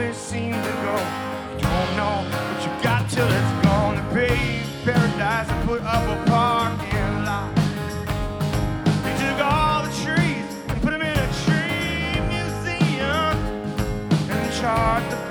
always seem to go. You don't know what you got till it's gone. To pave paradise and put up a parking lot. They took all the trees and put them in a tree museum and charged the